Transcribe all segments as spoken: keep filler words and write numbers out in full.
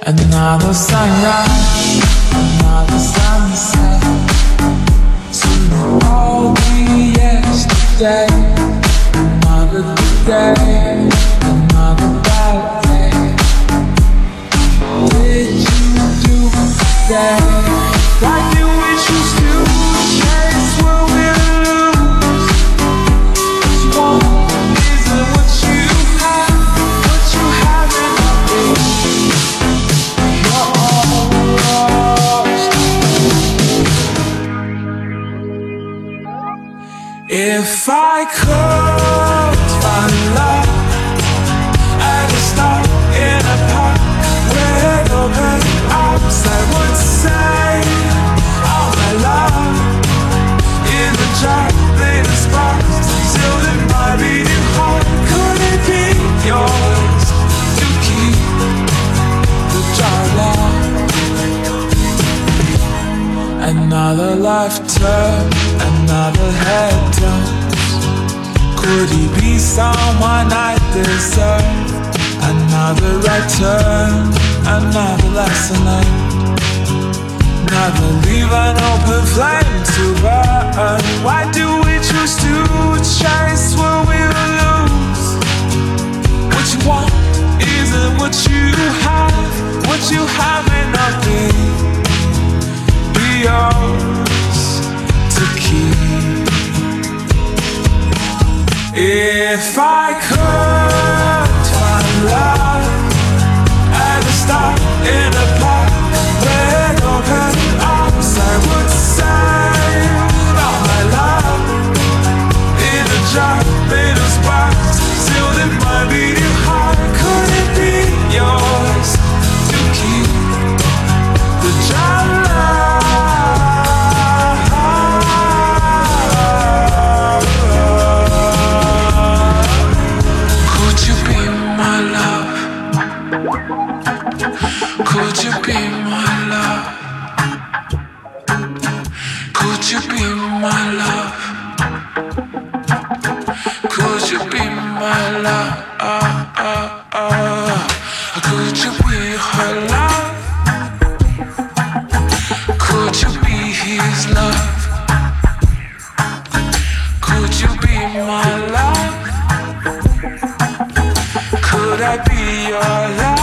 Another sunrise, another sunset. To all be yesterday. Another day, another bad day. What did you do today? Why do we choose to chase what we lose? What you want isn't what you have. What you haven't been. You're all lost. If I could find love, I'd stop in a park with open arms. I would say all my love in the jar, little sparks sealed in my beating heart. Could it be yours to keep the jar locked? Another life turn, another head turns. Could he be someone I deserve? Another right turn, another lesson learned. Never leave an open flame to burn. Why do we choose to chase what we will lose? What you want isn't what you have. What you have may not be, be yours to keep. If I could find love, I'd stop in a park with open arms. I would say all my love in a jar made of sparks, sealed in my beating heart. Could it be yours to keep the jar locked? Could you be my love? Could you be my love? Could you be my love? Could you be her love? Could you be his love? Could you be my love? Could I be your love?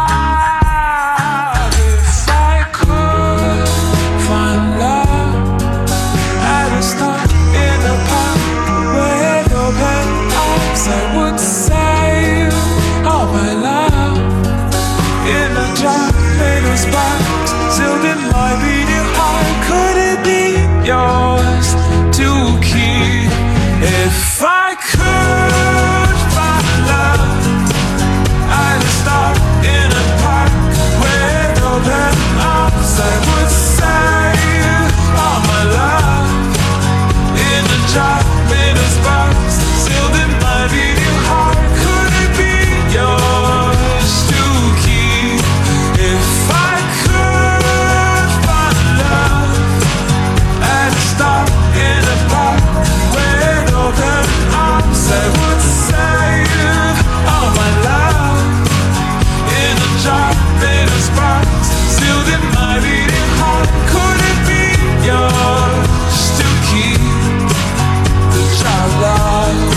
I would save all my love in a jar made of sparks, sealed in my beating heart. Could it be yours to keep? If I could find love, I'd stop in a park with open arms. I would save all my love in a jar made of sparks, sealed in my beating heart. Could it be yours to keep? If I could find love, I'd stop in a park with open arms. I would save all my love in a jar made of sparks, sealed in my beating heart. Could it be yours to keep the jar locked?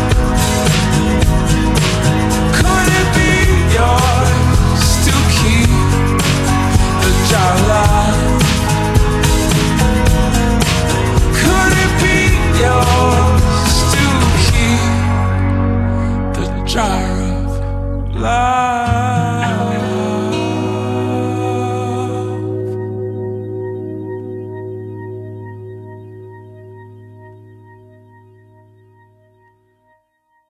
Could it be yours to keep the jar locked? Could it be yours to keep the jar of love?